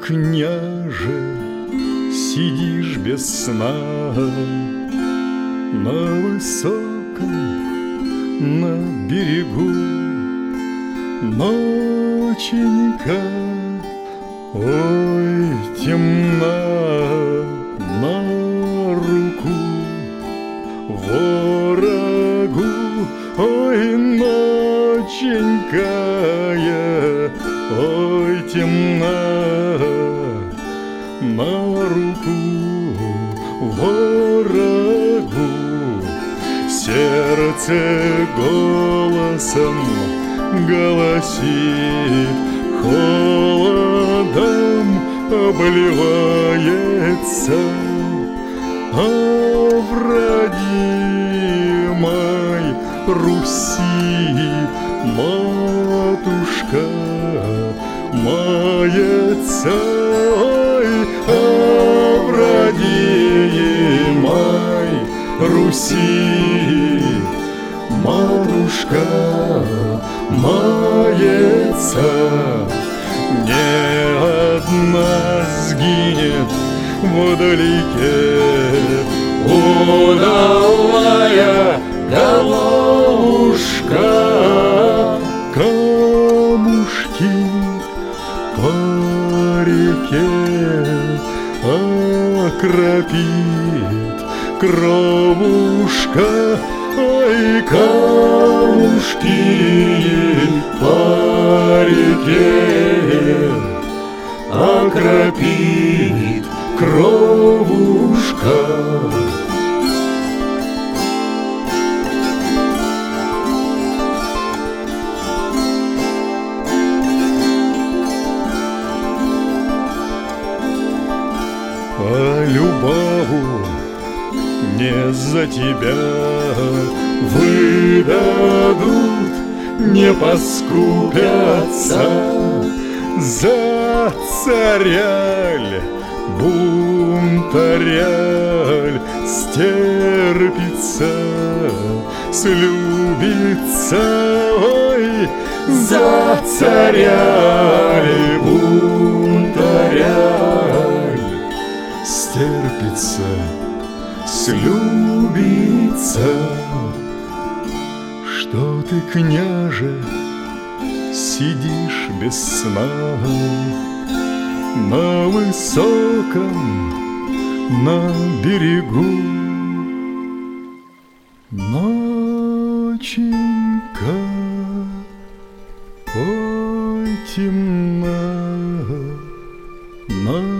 княже, сидишь без сна на высоком, на берегу? Ноченька, ой, темна на руку ворогу. Ой, ноченькая, ой, темна на руку ворогу. Сердце голосом голосит, холодом обливается, а в родимой Руси матушка мается. Ой, а в родимой Руси матушка мается. Не одна сгинет вдалеке удалая головушка. Камушки по реке окропит кровушка. Ой, камушки по реке окропит кровушка. А любову не за тебя выдадут, не поскупятся. За царяль, бунтаряль стерпится, слюбится. Ой, за царяль, бунтаряль стерпится, слюбится. Что ты, княже, сидишь без сна на высоком, на берегу? Ноченька, ой, темна на